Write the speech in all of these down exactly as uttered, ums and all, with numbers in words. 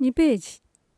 にページ。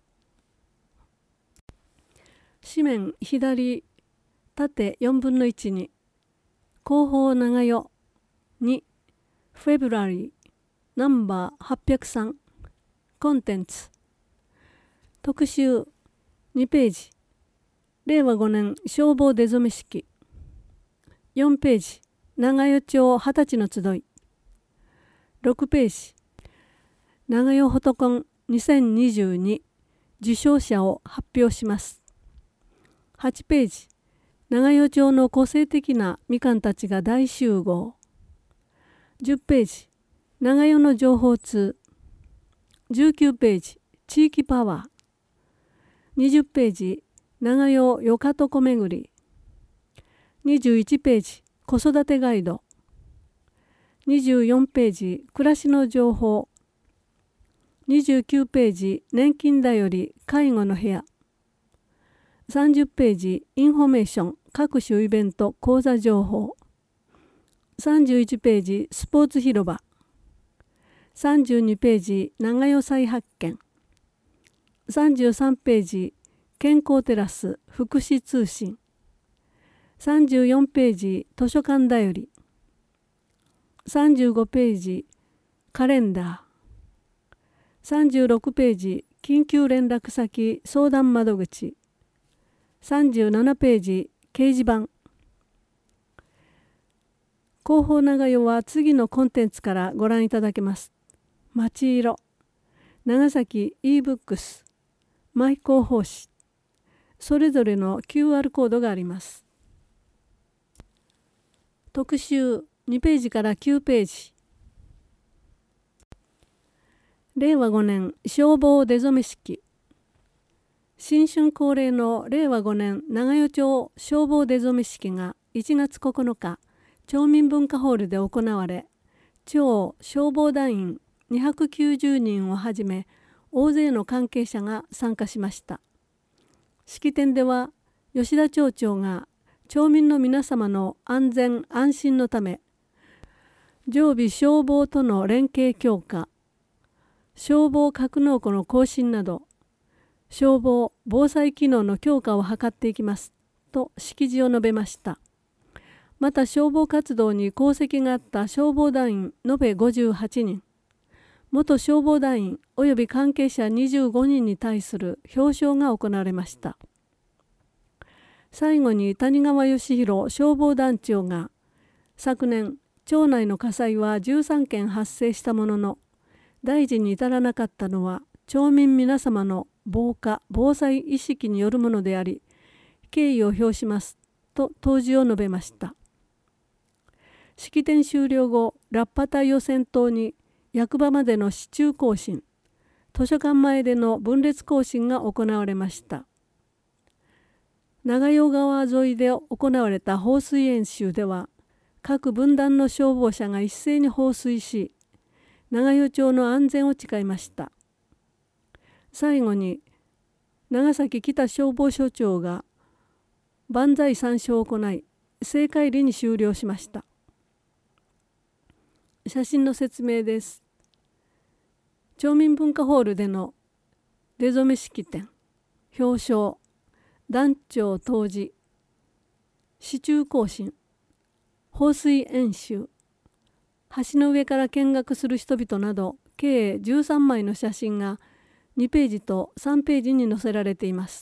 紙面左縦よんぶんのいちに広報長代にフェブラリーナンバーはっぴゃくさんコンテンツ特集にページ。れいわごねん消防出初め式よんページ。長代町はたちの集いろくページ。長代フォトコンにせんにじゅうに受賞者を発表します。はちページ。長代町の個性的なみかんたちが大集合じゅっページ。長代の情報通じゅうきゅうページ。地域パワーにじゅっページ。長代よかとこ巡りにじゅういちページ。子育てガイドにじゅうよんページ。暮らしの情報にじゅうきゅうページ。年金だより介護の部屋さんじゅっページ。インフォメーション各種イベント講座情報さんじゅういちページ。スポーツ広場さんじゅうにページ。長代再発見さんじゅうさんページ。健康テラス福祉通信さんじゅうよんページ。図書館だよりさんじゅうごページ。カレンダーさんじゅうろくページ。緊急連絡先相談窓口さんじゅうななページ。掲示板広報長代は次のコンテンツからご覧いただけます。町色長崎 e ブックスマイ広報誌それぞれの キューアール コードがあります。特集にページからきゅうページ。れいわごねん消防出初め式新春恒例のれいわごねん長代町消防出初め式がいちがつここのか町民文化ホールで行われ、町消防団員にひゃくきゅうじゅうにんをはじめ大勢の関係者が参加しました。式典では吉田町長が町民の皆様の安全安心のため常備消防との連携強化、消防格納庫の更新など消防・防災機能の強化を図っていきますと式辞を述べました。また消防活動に功績があった消防団員延べごじゅうはちにん、元消防団員および関係者にじゅうごにんに対する表彰が行われました。最後に谷川義弘消防団長が昨年町内の火災はじゅうさんけん発生したものの大事に至らなかったのは町民皆様の防火・防災意識によるものであり敬意を表しますと答辞を述べました。式典終了後、ラッパ隊を先頭に役場までの市中行進、図書館前での分列行進が行われました。長代川沿いで行われた放水演習では各分団の消防車が一斉に放水し長代町の安全を誓いました。最後に長崎北消防署長が万歳三唱を行い聖火入りに終了しました。写真の説明です。町民文化ホールでの出初め式典、表彰、団長答辞、市中行進、放水演習、橋の上から見学する人々など計じゅうさんまいの写真がにページとさんページに載せられています。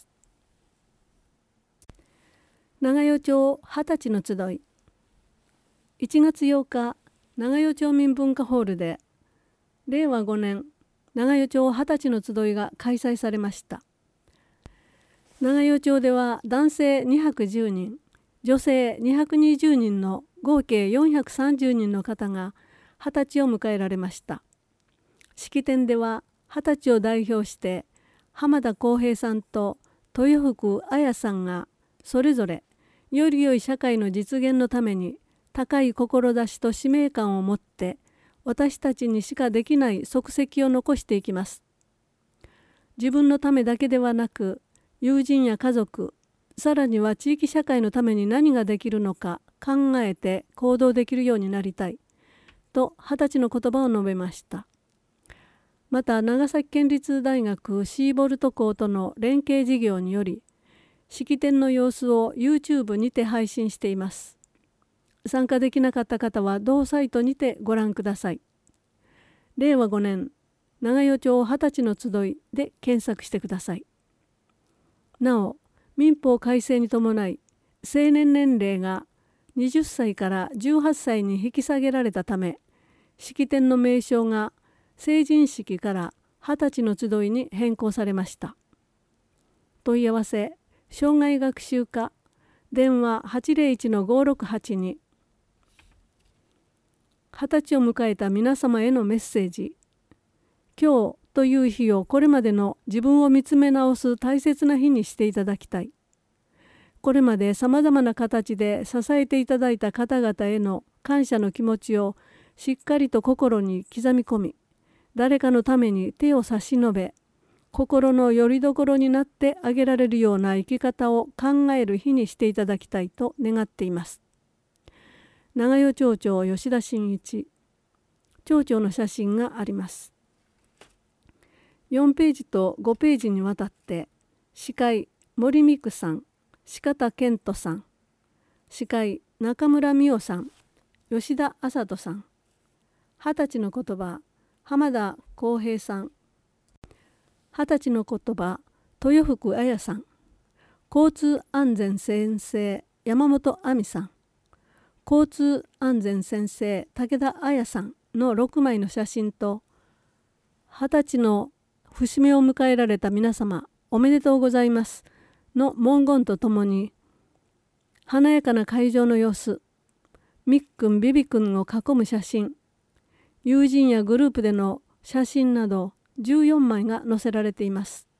長代町はたちの集いいちがつようか長代町民文化ホールでれいわごねん長代町はたちの集いが開催されました。長代町では男性にひゃくじゅうにん、女性にひゃくにじゅうにんの合計よんひゃくさんじゅうにんの方がはたちを迎えられました。式典でははたちを代表して浜田浩平さんと豊福綾さんがそれぞれより良い社会の実現のために高い志と使命感を持って私たちにしかできない足跡を残していきます。自分のためだけではなく友人や家族、さらには地域社会のために何ができるのか考えて行動できるようになりたいとはたちの言葉を述べました。 また長崎県立大学シーボルト校との連携事業により式典の様子を YouTube にて配信しています。参加できなかった方は同サイトにてご覧ください。れいわごねん長与町二十歳の集いで検索してください。なお、民法改正に伴い成年年齢がはたちからじゅうはっさいに引き下げられたため、式典の名称が成人式から二十歳の集いに変更されました。問い合わせ障害学習課電話 はちぜろいちのごろくはちに。二十歳を迎えた皆様へのメッセージ。今日という日をこれまでの自分を見つめ直す大切な日にしていただきたい。これまでさまざまな形で支えていただいた方々への感謝の気持ちをしっかりと心に刻み込み、誰かのために手を差し伸べ、心の拠り所になってあげられるような生き方を考える日にしていただきたいと願っています。長与町長吉田真一、町長の写真があります。よんページとごページにわたって司会森美久さん、四方健人さん、司会中村美代さん、吉田麻人さん、二十歳の言葉浜田浩平さん、二十歳の言葉豊福彩さん、交通安全先生山本亜美さん、交通安全先生武田彩さんのろくまいの写真と、二十歳の節目を迎えられた皆様おめでとうございますの文言とともに、華やかな会場の様子、みっくんビビくんを囲む写真、友人やグループでの写真などじゅうよんまいが載せられています。